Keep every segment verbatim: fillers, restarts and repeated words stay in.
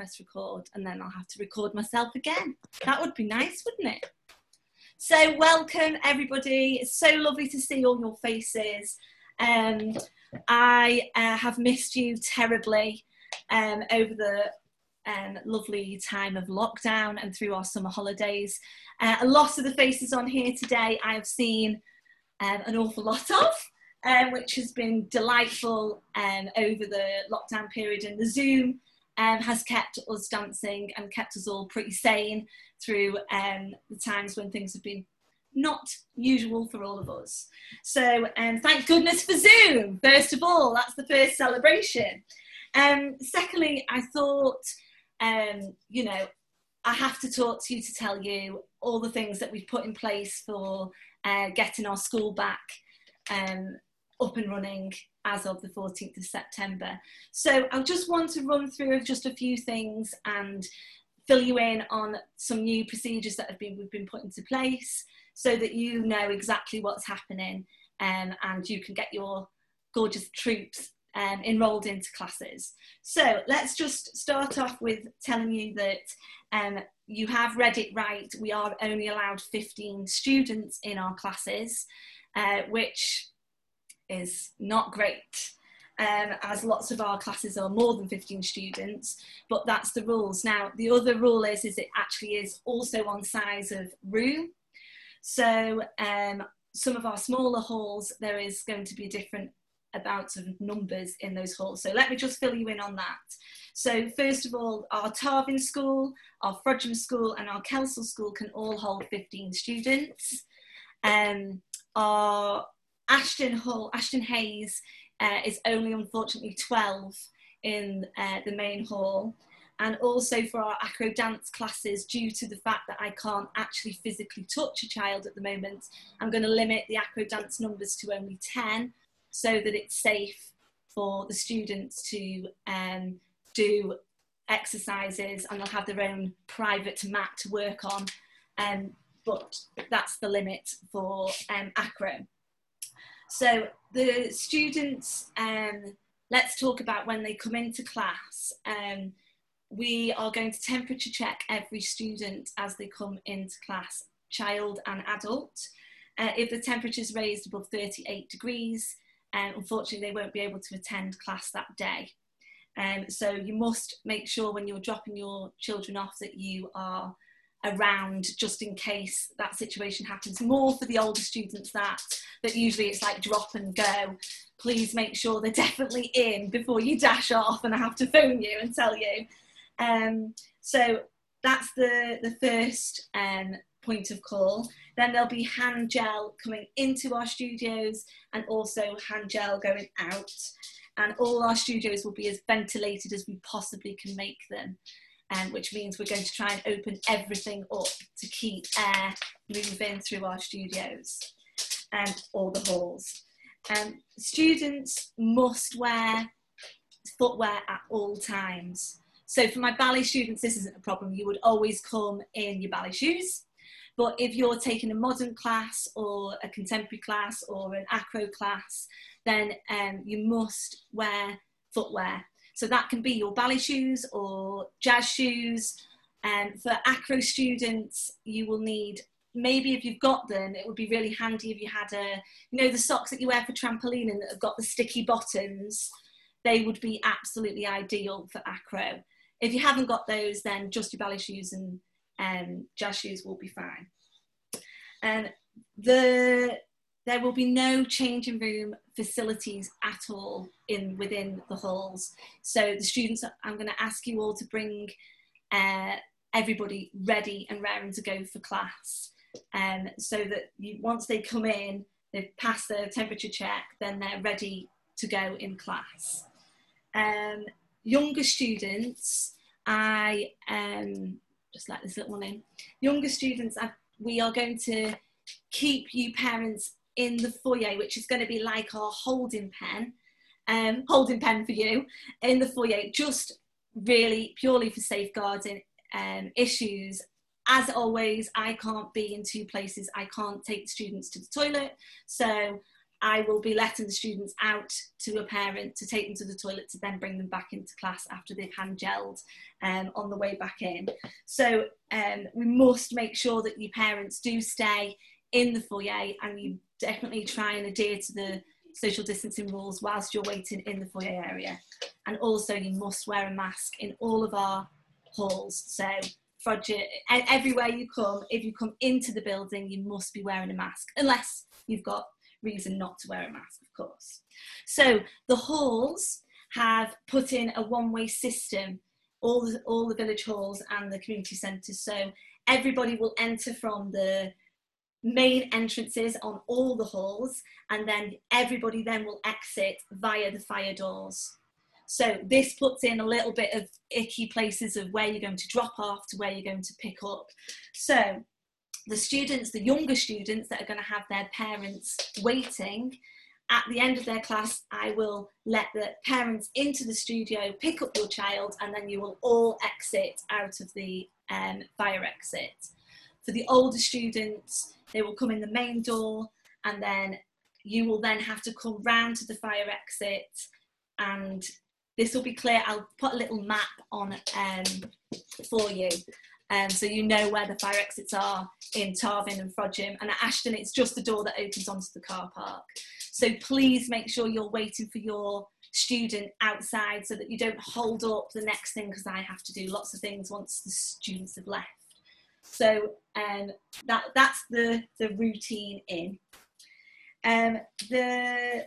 press record, and then I'll have to record myself again. That would be nice, wouldn't it? So welcome everybody. It's so lovely to see all your faces. Um, I uh, have missed you terribly um, over the um, lovely time of lockdown and through our summer holidays. Uh, a lot of the faces on here today I have seen um, an awful lot of, um, which has been delightful um, over the lockdown period, and the Zoom um, has kept us dancing and kept us all pretty sane through um, the times when things have been not usual for all of us. So um, thank goodness for Zoom, first of all. That's the first celebration. Um, secondly, I thought, um, you know, I have to talk to you to tell you all the things that we've put in place for uh, getting our school back um, up and running as of the fourteenth of September. So I just want to run through just a few things and fill you in on some new procedures that have been we've been put into place, so that you know exactly what's happening, um, and you can get your gorgeous troops um, enrolled into classes. So let's just start off with telling you that um, you have read it right. We are only allowed fifteen students in our classes, uh, which is not great. Um, as lots of our classes are more than fifteen students, but that's the rules. Now, the other rule is, is it actually is also on size of room. So um, some of our smaller halls, there is going to be different amounts of numbers in those halls. So let me just fill you in on that. So first of all, our Tarvin School, our Frodsham School and our Kelsall School can all hold fifteen students. Um, our Ashton Hall, Ashton Hayes uh, is only unfortunately twelve in uh, the main hall. And also for our acro dance classes, due to the fact that I can't actually physically touch a child at the moment, I'm going to limit the acro dance numbers to only ten, so that it's safe for the students to um, do exercises, and they'll have their own private mat to work on. Um, but that's the limit for um, acro. So the students, um, let's talk about when they come into class. Um, we are going to temperature check every student as they come into class, child and adult. Uh, if the temperature is raised above thirty-eight degrees, um, unfortunately they won't be able to attend class that day. Um, so you must make sure when you're dropping your children off that you are around, just in case that situation happens. More for the older students that, that usually it's like drop and go. Please make sure they're definitely in before you dash off and I have to phone you and tell you. Um, so that's the, the first um, point of call. Then there'll be hand gel coming into our studios and also hand gel going out. And all our studios will be as ventilated as we possibly can make them. Um, which means we're going to try and open everything up to keep air moving through our studios and all the halls. Um, students must wear footwear at all times. So for my ballet students, this isn't a problem. You would always come in your ballet shoes. But if you're taking a modern class or a contemporary class or an acro class, then um, you must wear footwear. So that can be your ballet shoes or jazz shoes. And for acro students, you will need, maybe if you've got them, it would be really handy if you had a, you know, the socks that you wear for trampolining that have got the sticky bottoms. They would be absolutely ideal for acro. If you haven't got those, then just your ballet shoes and um, jazz shoes will be fine. And the there will be no changing room facilities at all in within the halls. So the students, I'm going to ask you all to bring uh, everybody ready and raring to go for class. Um, so that you, once they come in, they've passed their temperature check, then they're ready to go in class. Um, younger students, I um, just let this little one in. Younger students, I, we are going to keep you parents in the foyer, which is going to be like our holding pen, um, holding pen for you in the foyer, just really purely for safeguarding um, issues. As always, I can't be in two places. I can't take the students to the toilet. So I will be letting the students out to a parent to take them to the toilet to then bring them back into class after they've hand gelled um, on the way back in. So um, we must make sure that your parents do stay in the foyer, and you definitely try and adhere to the social distancing rules whilst you're waiting in the foyer area. And also you must wear a mask in all of our halls. So Frodsham, everywhere you come, if you come into the building, you must be wearing a mask, unless you've got reason not to wear a mask, of course. So the halls have put in a one-way system, all the, all the village halls and the community centres. So everybody will enter from the main entrances on all the halls, and then everybody then will exit via the fire doors. So this puts in a little bit of icky places of where you're going to drop off to where you're going to pick up. So the students, the younger students that are going to have their parents waiting, at the end of their class, I will let the parents into the studio, pick up your child, and then you will all exit out of the um, fire exit. For the older students, they will come in the main door, and then you will then have to come round to the fire exit, and this will be clear. I'll put a little map on um, for you, um, so you know where the fire exits are in Tarvin and Frodsham. And at Ashton, it's just the door that opens onto the car park. So please make sure you're waiting for your student outside so that you don't hold up the next thing, because I have to do lots of things once the students have left. So um, that, that's the, the routine in. Um, the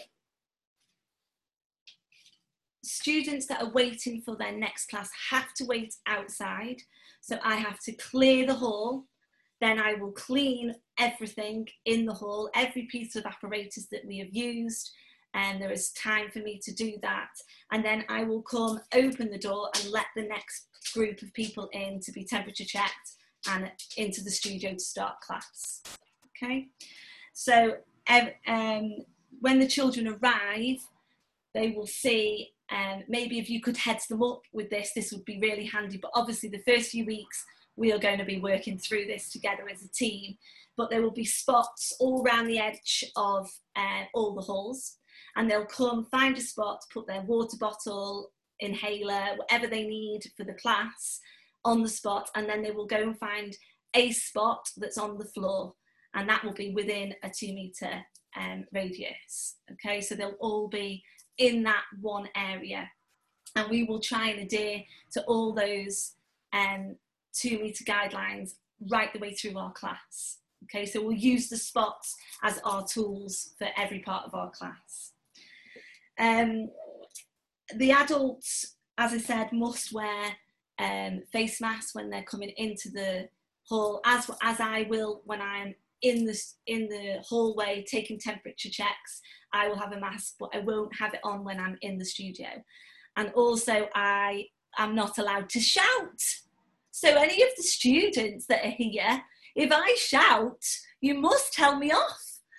students that are waiting for their next class have to wait outside. So I have to clear the hall, then I will clean everything in the hall, every piece of apparatus that we have used, and there is time for me to do that. And then I will come, open the door and let the next group of people in to be temperature checked and into the studio to start class. Okay, so um, when the children arrive, they will see, um, maybe if you could heads them up with this, this would be really handy. But obviously the first few weeks, we are going to be working through this together as a team, but there will be spots all around the edge of uh, all the halls, and they'll come, find a spot, put their water bottle, inhaler, whatever they need for the class on the spot, and then they will go and find a spot that's on the floor, and that will be within a two metre um, radius. Okay, so they'll all be in that one area, and we will try and adhere to all those um, two metre guidelines right the way through our class. Okay, so we'll use the spots as our tools for every part of our class. Um, the adults, as I said, must wear um, face masks when they're coming into the hall, as, as I will when I'm in the, in the hallway taking temperature checks. I will have a mask, but I won't have it on when I'm in the studio. And also I am not allowed to shout. So any of the students that are here, if I shout, you must tell me off.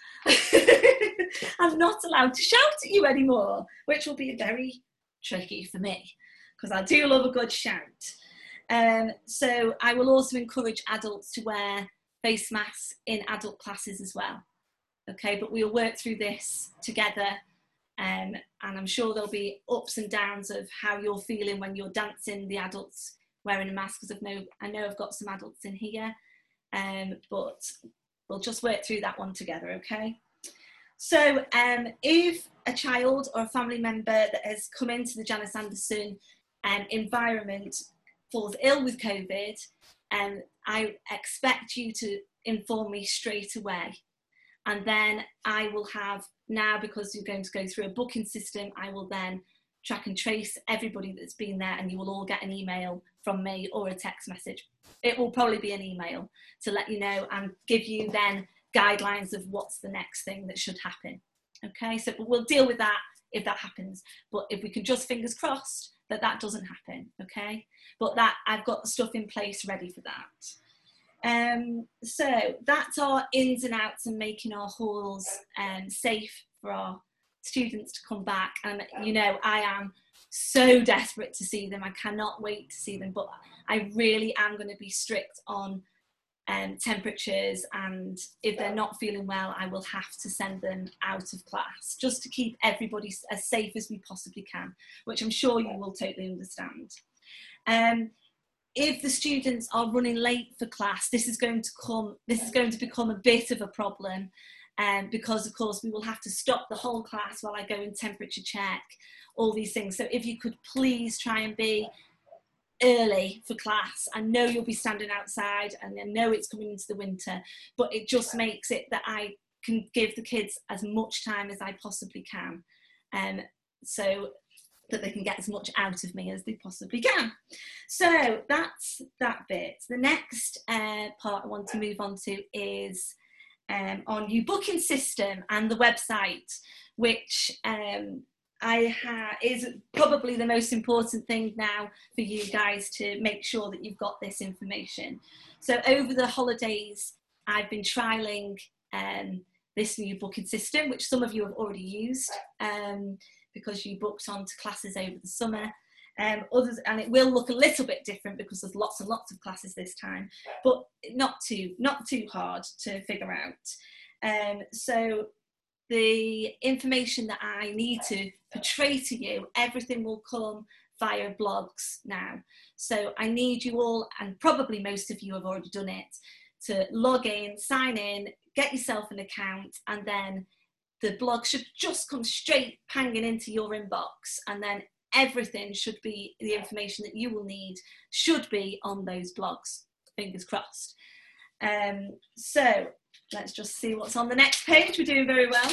I'm not allowed to shout at you anymore, which will be very tricky for me, because I do love a good shout. Um, so I will also encourage adults to wear face masks in adult classes as well. Okay, but we'll work through this together, um, and I'm sure there'll be ups and downs of how you're feeling when you're dancing, the adults wearing a mask, because I know, I know I've got some adults in here, um, but we'll just work through that one together, okay? So um, if a child or a family member that has come into the Janice Anderson um, environment falls ill with COVID, um, I expect you to inform me straight away. And then I will have, now because you're going to go through a booking system, I will then track and trace everybody that's been there, and you will all get an email from me or a text message. It will probably be an email to let you know and give you then guidelines of what's the next thing that should happen. Okay, so we'll deal with that if that happens, but if we can just fingers crossed that that doesn't happen, okay? But that I've got the stuff in place ready for that. Um, so that's our ins and outs and making our halls um, safe for our students to come back. And you know, I am so desperate to see them. I cannot wait to see them, but I really am going to be strict on um, temperatures, and if they're not feeling well, I will have to send them out of class just to keep everybody as safe as we possibly can, which I'm sure you will totally understand. Um, if the students are running late for class, this is going to come, this is going to become a bit of a problem, um, because of course we will have to stop the whole class while I go and temperature check, all these things. So if you could please try and be early for class. I know you'll be standing outside and I know it's coming into the winter, but it just makes it that I can give the kids as much time as I possibly can, um, so that they can get as much out of me as they possibly can. So that's that bit. The next uh, part I want to move on to is um, on your booking system and the website, which um, I ha is probably the most important thing now for you guys to make sure that you've got this information. So over the holidays, I've been trialing um, this new booking system, which some of you have already used um, because you booked onto classes over the summer. Um, others, and it will look a little bit different because there's lots and lots of classes this time, but not too not too hard to figure out. Um, so the information that I need to portray to you, everything will come via blogs now. So I need you all, and probably most of you have already done it, to log in, sign in, get yourself an account, and then the blog should just come straight panging into your inbox, and then everything should be, the information that you will need should be on those blogs, fingers crossed. Um, so let's just see what's on the next page. We're doing very well.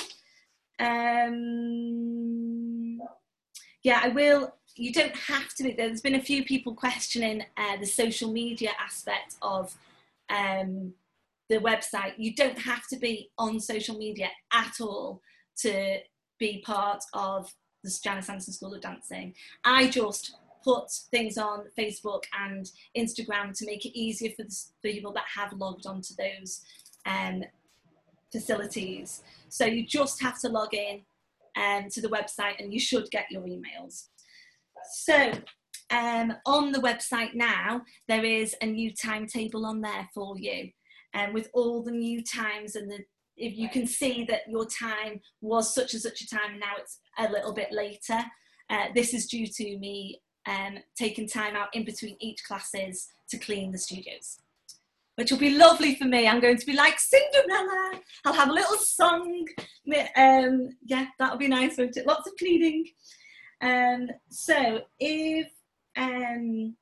Um, yeah, I will, you don't have to be, there's been a few people questioning uh, the social media aspect of um, the website. You don't have to be on social media at all to be part of the Janice Anderson School of Dancing. I just put things on Facebook and Instagram to make it easier for the people that have logged onto those um, facilities. So you just have to log in um, to the website and you should get your emails. So um, on the website now, there is a new timetable on there for you, and um, with all the new times, and the, if you can see that your time was such and such a time, now it's a little bit later. Uh, this is due to me um, taking time out in between each classes to clean the studios, which will be lovely for me. I'm going to be like Cinderella. I'll have a little song. Um, yeah, that'll be nice, won't it? Lots of cleaning. Um, so if, um,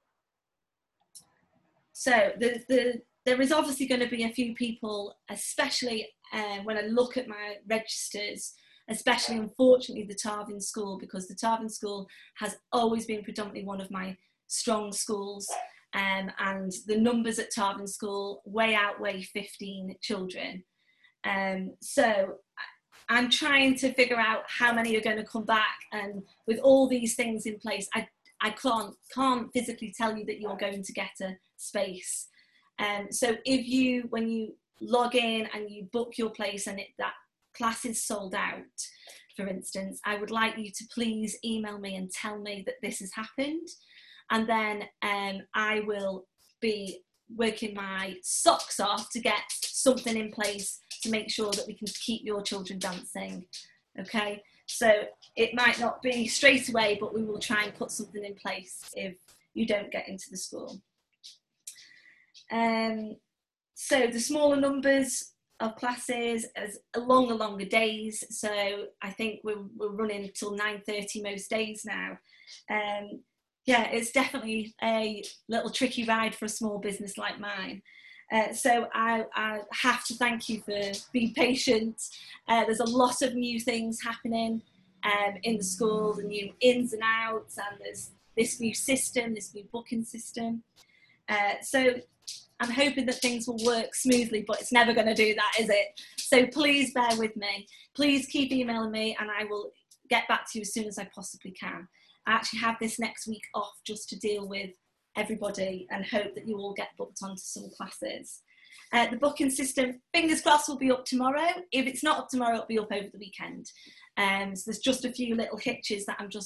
so the, the, there is obviously going to be a few people, especially uh, when I look at my registers, especially unfortunately the Tarvin School, because the Tarvin School has always been predominantly one of my strong schools. Um, and the numbers at Tarvin School way outweigh fifteen children. Um, so I'm trying to figure out how many are going to come back, and with all these things in place, I, I can't, can't physically tell you that you're going to get a space. Um, so if you, when you log in and you book your place and it, that class is sold out, for instance, I would like you to please email me and tell me that this has happened. And then um, I will be working my socks off to get something in place to make sure that we can keep your children dancing, okay? So it might not be straight away, but we will try and put something in place if you don't get into the school. Um, so the smaller numbers of classes, as longer, longer days. So I think we're, we're running till nine thirty most days now. Um, Yeah, it's definitely a little tricky ride for a small business like mine. Uh, so I, I have to thank you for being patient. Uh, there's a lot of new things happening um, in the school, the new ins and outs, and there's this new system, this new booking system. Uh, so I'm hoping that things will work smoothly, but it's never going to do that, is it? So please bear with me. Please keep emailing me and I will get back to you as soon as I possibly can. I actually have this next week off just to deal with everybody and hope that you all get booked onto some classes. Uh, the booking system, fingers crossed, will be up tomorrow. If it's not up tomorrow, it'll be up over the weekend. Um, so there's just a few little hitches that I'm just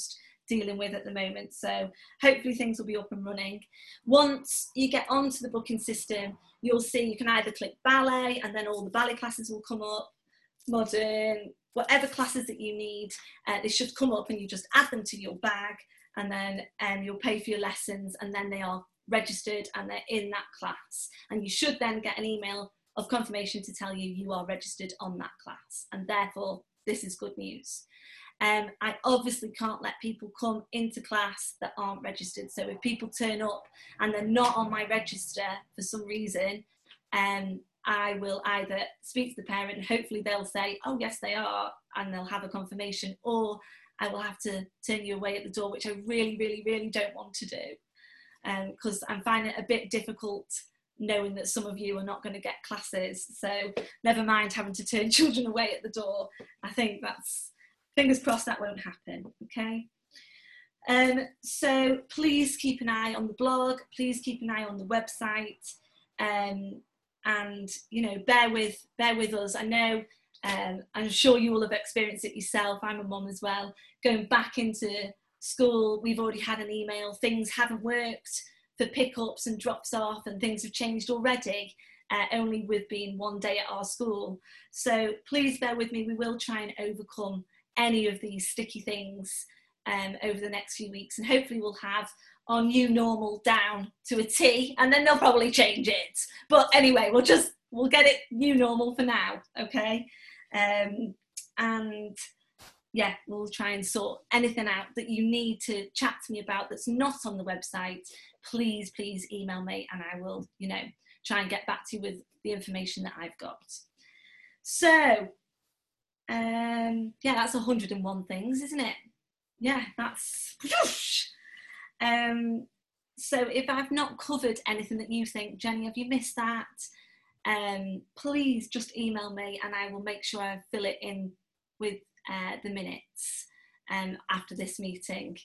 dealing with at the moment. So hopefully things will be up and running. Once you get onto the booking system, you'll see you can either click ballet and then all the ballet classes will come up, modern, whatever classes that you need, uh, they should come up and you just add them to your bag, and then um, you'll pay for your lessons, and then they are registered and they're in that class. And you should then get an email of confirmation to tell you you are registered on that class, and therefore this is good news. Um, I obviously can't let people come into class that aren't registered. So if people turn up and they're not on my register for some reason, um, I will either speak to the parent and hopefully they'll say, oh yes they are, and they'll have a confirmation, or I will have to turn you away at the door, which I really, really, really don't want to do, because um, I'm finding it a bit difficult knowing that some of you are not going to get classes. So never mind having to turn children away at the door. I think that's, fingers crossed that won't happen, okay? Um, so please keep an eye on the blog, please keep an eye on the website, um, and, you know, bear with, bear with us. I know, um, I'm sure you will have experienced it yourself, I'm a mum as well, going back into school, we've already had an email, things haven't worked for pickups and drops off, and things have changed already, uh, only with being one day at our school. So please bear with me, we will try and overcome any of these sticky things um, over the next few weeks, and hopefully we'll have our new normal down to a T, and then they'll probably change it. But anyway, we'll just, we'll get it new normal for now, okay? Um, and yeah, we'll try and sort anything out that you need to chat to me about that's not on the website. Please, please email me, and I will, you know, try and get back to you with the information that I've got. So, um, yeah, that's one hundred and one things, isn't it? Yeah, that's, um, so if I've not covered anything that you think, Jenny, have you missed that? Um, please just email me and I will make sure I fill it in with uh, the minutes um, after this meeting.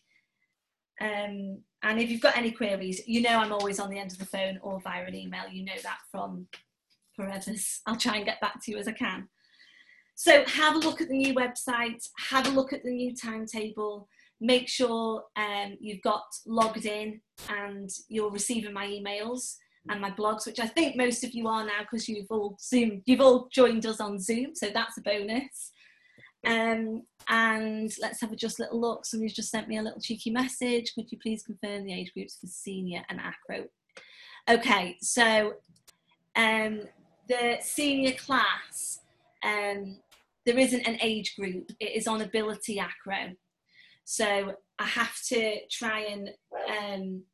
Um, and if you've got any queries, you know I'm always on the end of the phone or via an email. You know that from Forever's. I'll try and get back to you as I can. So have a look at the new website, have a look at the new timetable, make sure um, you've got logged in and you're receiving my emails and my blogs, which I think most of you are now because you've all Zoom, you've all joined us on Zoom, so that's a bonus. Um, and let's have a just little look. Somebody's just sent me a little cheeky message. Could you please confirm the age groups for senior and acro? Okay, so um, the senior class, um, there isn't an age group. It is on ability acro. So I have to try and um,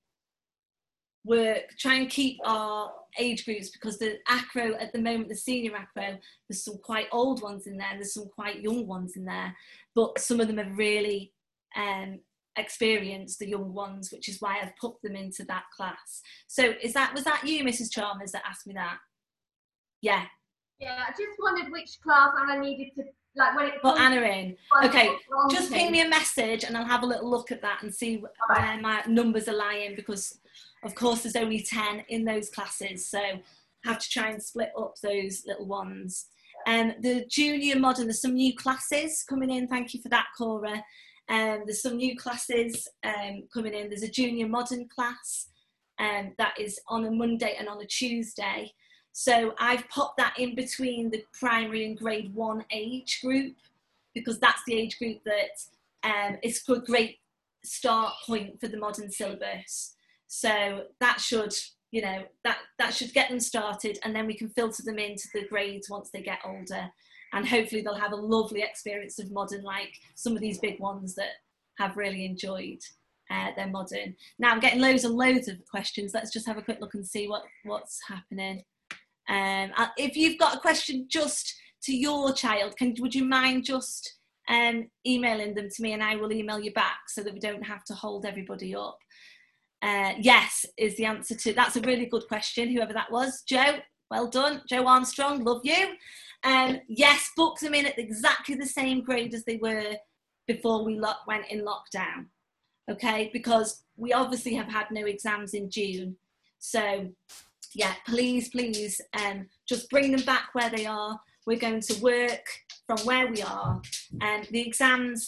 work, try and keep our age groups, because the acro at the moment, the senior acro, there's some quite old ones in there, there's some quite young ones in there, but some of them have really um, experienced the young ones, which is why I've put them into that class. So is that, was that you, Missus Chalmers, that asked me that? Yeah. Yeah, I just wondered which class Anna needed to, like when it Put Anna in. Okay, just ping me a message and I'll have a little look at that and see where my numbers are lying, because of course there's only ten in those classes, so I have to try and split up those little ones. Um, the junior modern, there's some new classes coming in, thank you for that, Cora. Um, there's some new classes um, coming in. There's a junior modern class um, that is on a Monday and on a Tuesday. So I've popped that in between the primary and grade one age group, because that's the age group that um, is a great start point for the modern syllabus. So that should, you know, that, that should get them started, and then we can filter them into the grades once they get older. And hopefully they'll have a lovely experience of modern, like some of these big ones that have really enjoyed uh, their modern. Now I'm getting loads and loads of questions. Let's just have a quick look and see what, what's happening. Um, if you've got a question just to your child, can, would you mind just um, emailing them to me, and I will email you back so that we don't have to hold everybody up. Uh, yes, is the answer to, that's a really good question, whoever that was. Joe, well done. Joe Armstrong, love you. Um, yes, book them in at exactly the same grade as they were before we lock, went in lockdown. Okay, because we obviously have had no exams in June. So yeah, please, please, um, just bring them back where they are. We're going to work from where we are. And the exams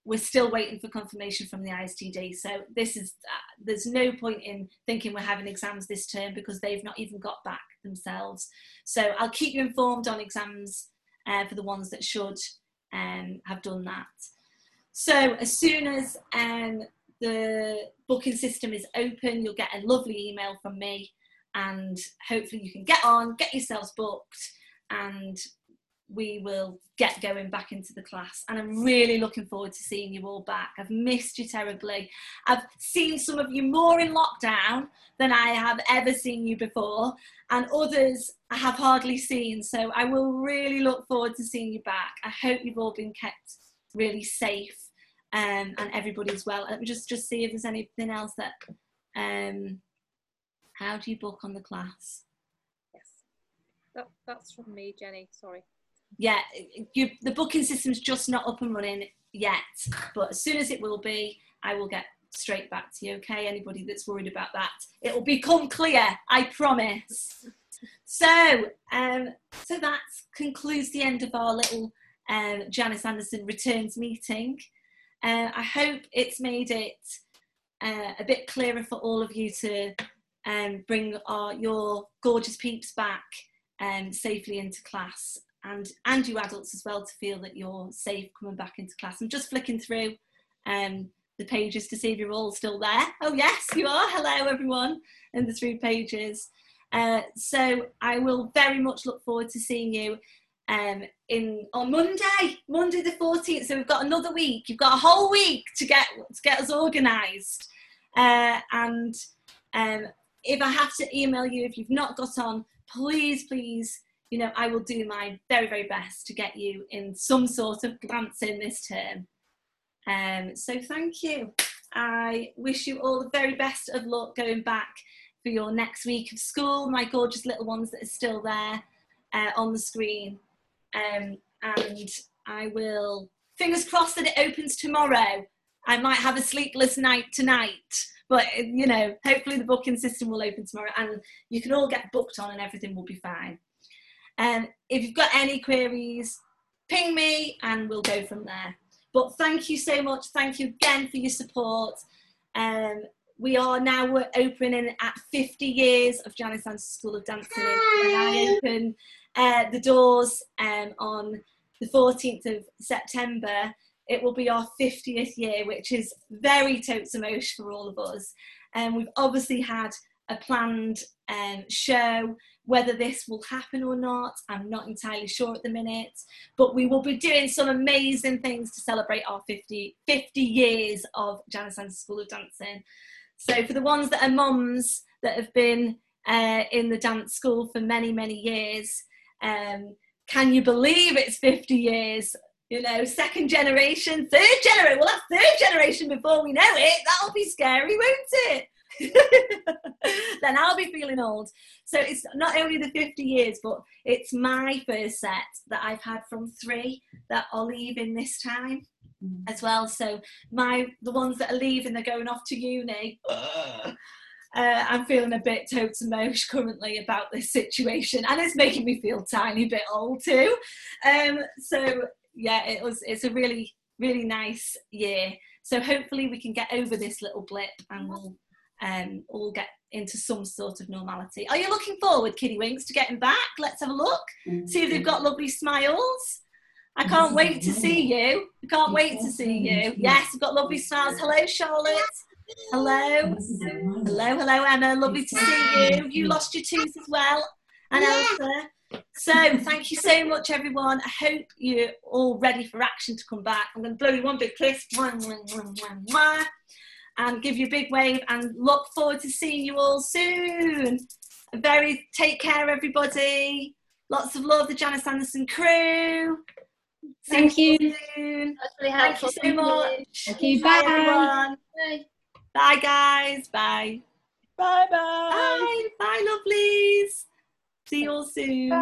we're still waiting for confirmation from the I S T D. So this is, uh, there's no point in thinking we're having exams this term because they've not even got back themselves. So I'll keep you informed on exams uh, for the ones that should um, have done that. So as soon as um, the booking system is open, you'll get a lovely email from me, and hopefully you can get on, get yourselves booked, and we will get going back into the class. And I'm really looking forward to seeing you all back. I've missed you terribly. I've seen some of you more in lockdown than I have ever seen you before, and others I have hardly seen. So I will really look forward to seeing you back. I hope you've all been kept really safe, um, and everybody's well. Let me just, just see if there's anything else that, um, how do you book on the class? Yes, that, that's from me, Jenny, sorry. Yeah, you, the booking system's just not up and running yet, but as soon as it will be, I will get straight back to you, okay? Anybody that's worried about that, it will become clear, I promise. So, um, so that concludes the end of our little um, Janice Anderson returns meeting. Uh, I hope it's made it uh, a bit clearer for all of you to um, bring our, your gorgeous peeps back um, safely into class. And, and you adults as well, to feel that you're safe coming back into class. I'm just flicking through um, the pages to see if you're all still there. Oh yes, you are. Hello everyone in the three pages. Uh, so I will very much look forward to seeing you um, in on Monday, Monday the fourteenth. So we've got another week. You've got a whole week to get to get us organised. Uh, and um, if I have to email you if you've not got on, please, please. You know, I will do my very, very best to get you in some sort of glance in this term. Um, so thank you. I wish you all the very best of luck going back for your next week of school, my gorgeous little ones that are still there uh, on the screen. Um, and I will, fingers crossed that it opens tomorrow. I might have a sleepless night tonight, but you know, hopefully the booking system will open tomorrow and you can all get booked on and everything will be fine. Um, if you've got any queries, ping me and we'll go from there. But thank you so much. Thank you again for your support. Um, we are now opening at fifty years of Janice Anderson School of Dancing. And I open uh, the doors um, on the fourteenth of September. It will be our fiftieth year, which is very totes emotion for all of us. And um, we've obviously had a planned um, show. Whether this will happen or not, I'm not entirely sure at the minute, but we will be doing some amazing things to celebrate our fifty, fifty years of Janice Anderson School of Dancing. So for the ones that are mums that have been uh, in the dance school for many, many years, um, can you believe it's fifty years? You know, second generation, third generation, well, that's third generation before we know it. That'll be scary, won't it? Then I'll be feeling old. So it's not only the fifty years, but it's my first set that I've had from three that are leaving this time mm. as well. So my the ones that are leaving, they're going off to uni. Uh, I'm feeling a bit totes and mosh currently about this situation, and it's making me feel tiny bit old too. Um, so yeah, it was. It's a really, really nice year. So hopefully we can get over this little blip, and we'll um, all get into some sort of normality. Are you looking forward, Kiddie Winks, to getting back? Let's have a look. See if they've got lovely smiles. I can't wait to see you. I can't wait to see you. Yes, we've got lovely smiles. Hello, Charlotte. Hello. Hello, hello, Emma. Lovely to see you. You lost your tooth as well. And Elsa. So thank you so much, everyone. I hope you're all ready for action to come back. I'm going to blow you one big kiss. And give you a big wave and look forward to seeing you all soon. And very take care, everybody. Lots of love, the Janice Anderson crew. Thank you. Soon. That's really helpful. Thank you so much. Thank you. Bye, Bye. everyone. Bye. Bye, guys. Bye. Bye bye. Bye. Bye, lovelies. See you all soon.